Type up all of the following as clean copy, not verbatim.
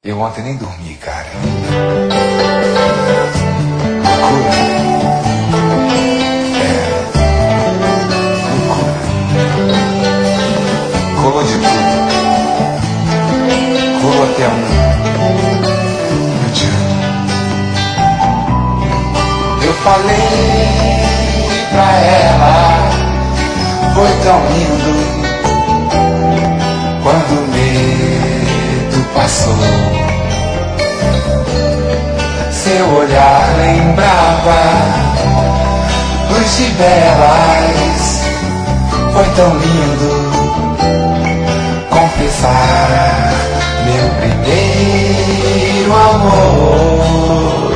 Eu ontem nem dormi, cara. Loucura. Loucura. Colou de tudo. Colou até te amo. Eu falei pra ela, foi tão lindo quando o medo passou. Seu olhar lembrava luz de velas. Foi tão lindo confessar meu primeiro amor.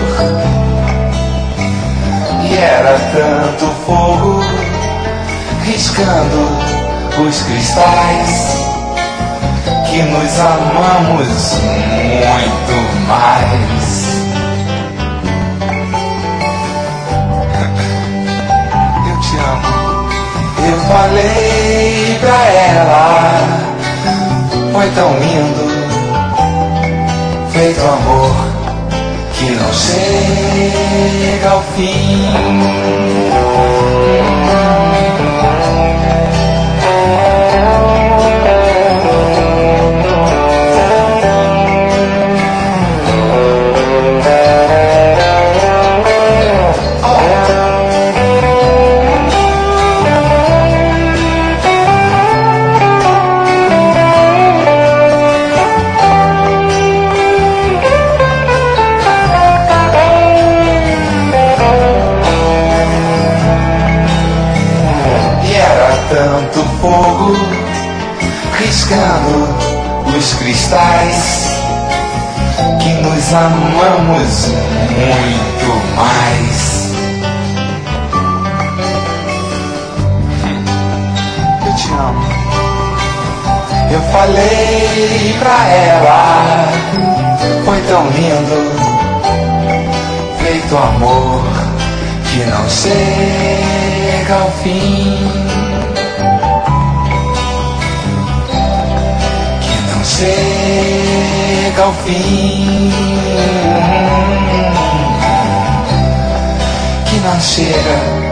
E era tanto fogo riscando os cristais que nos amamos muito mais. Eu te amo. Eu falei pra ela, foi tão lindo, feito amor que não chega ao fim. Tanto fogo riscando os cristais que nos amamos muito mais. Eu te amo. Eu falei pra ela, foi tão lindo, feito amor que não chega ao fim. Chega ao fim, que não chega